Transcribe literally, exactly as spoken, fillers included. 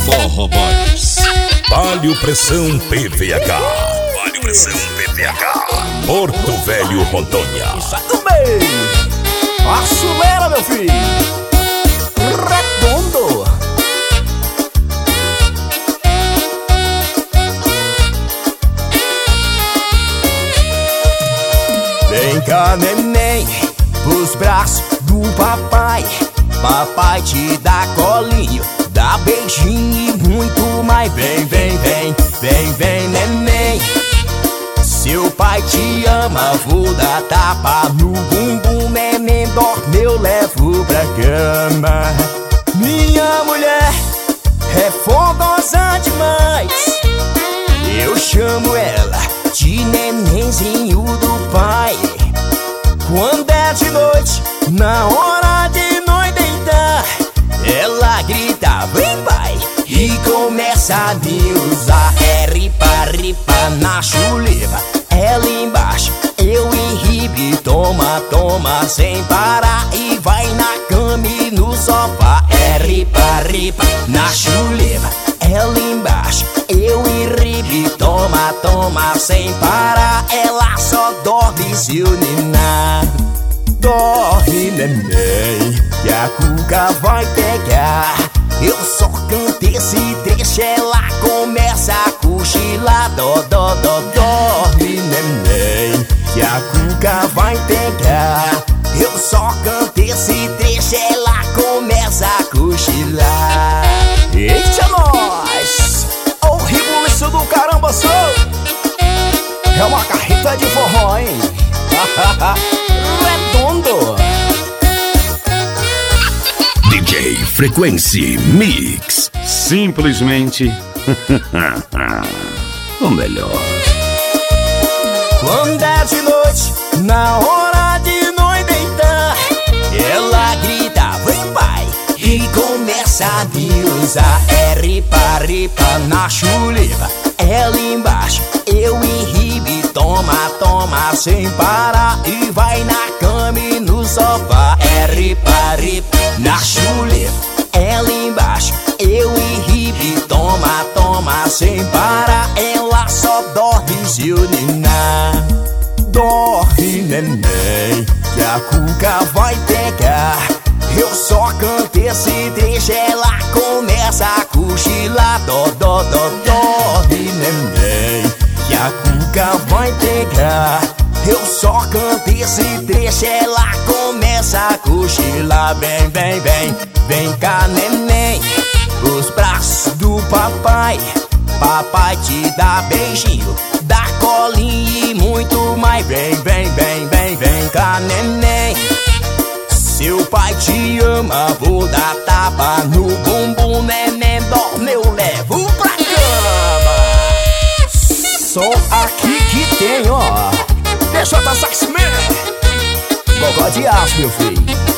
Forró Boys. Palio Pressão P V H. Palio Pressão P V H. Porto Velho, Rondônia. Isso é do meio. Acelera, meu filho. Redondo. Vem cá, neném, pros braços do papai. Papai te dá colinho, dá beijinho e muito mais. Vem, vem, vem, vem, vem, neném. Seu pai te ama, vou dar tapa no bumbum. Neném dorme, eu levo pra cama. Minha mulher é fogosa demais. Eu chamo ela de nenenzinho do pai. Quando é de noite, na hora de nós deitar, ela grita, vem pai, e começa a me usar. É ripa, ripa na chuleva, ela embaixo, eu enribe. Toma, toma, sem parar, e vai na cama e no sofá. É ripa, ripa na chuleva, ela embaixo, eu enribe. Toma, toma, sem parar, ela só dorme se o ninar. Dorme, neném, que a cuca vai pegar. Eu só canto esse trecho, ela começa a cochilar. Dó, dó, dó, dorme, neném, que a cuca vai pegar. Eu só canto esse trecho, ela começa a cochilar. Eita, nós! Ô, rebuliço do caramba, sou! É uma carreta de forró, hein? Redondo. D J Frequency Mix. Simplesmente o melhor. Quando é de noite, na hora de nós deitar, ela grita, vem pai, e começa a me usar. É ripa, ripa na chuleva, ela embaixo, eu enribe. Toma, toma, sem parar, e vai na cama e no sofá. É ripa, ripa na chuleva, ela embaixo, eu enribe. Toma, toma, sem parar, ela só dorme se o ninar. Dorme, neném, que a cuca vai pegar. Eu só canto esse trecho, ela começa a cochilar. Dó, dó, dó, dorme, neném, que a cuca vai pegar. Eu só canto esse trecho, ela começa a cochilar. Vem, vem, vem, vem cá, neném, os braços do papai. Papai te dá beijinho, dá colinho e muito mais. Vem, vem, vem, vem, vem cá, neném. Seu pai te ama, vou dar tapa no bumbum. Neném dorme, eu levo pra cama. Só aqui que tem, ó, deixa eu dançar esse man. Gogó de aço, meu filho.